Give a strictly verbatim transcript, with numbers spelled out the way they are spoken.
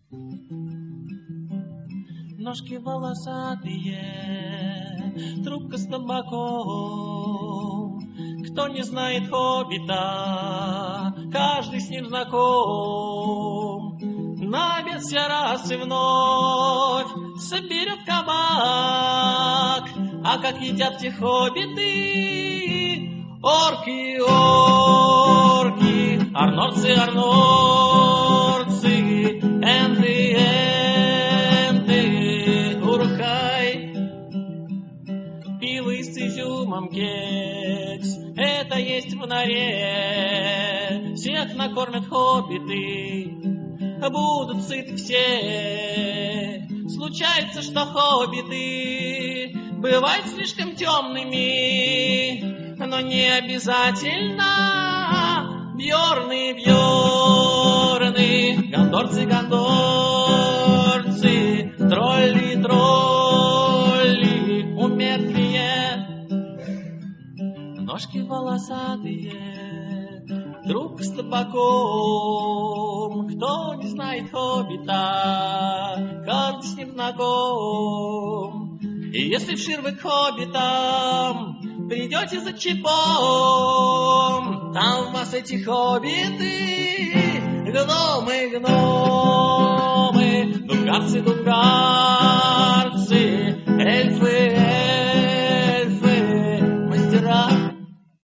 Ножки волосатые, трубка с табаком. Кто не знает хоббита, каждый с ним знаком. На обед все раз и вновь соберет кабак. А как едят те хоббиты, орки, орки, арнорцы, арнорцы, энты, энты, урхай. Пиво с изюмом кекс, это есть в норе. Всех накормят хоббиты, будут сыты все. Случается, что хоббиты бывают слишком темными, но не обязательно бьорны, бьорны, гондорцы, гондорцы, тролли, тролли, умертвие, ножки волосатые, друг с табаком. Кто не знает хоббита, каждый с ним знаком. И если в Ширвы к хоббитам придете за чипом, там вас эти хоббиты, гномы, гномы, дунгарцы, дунгарцы, эльфы,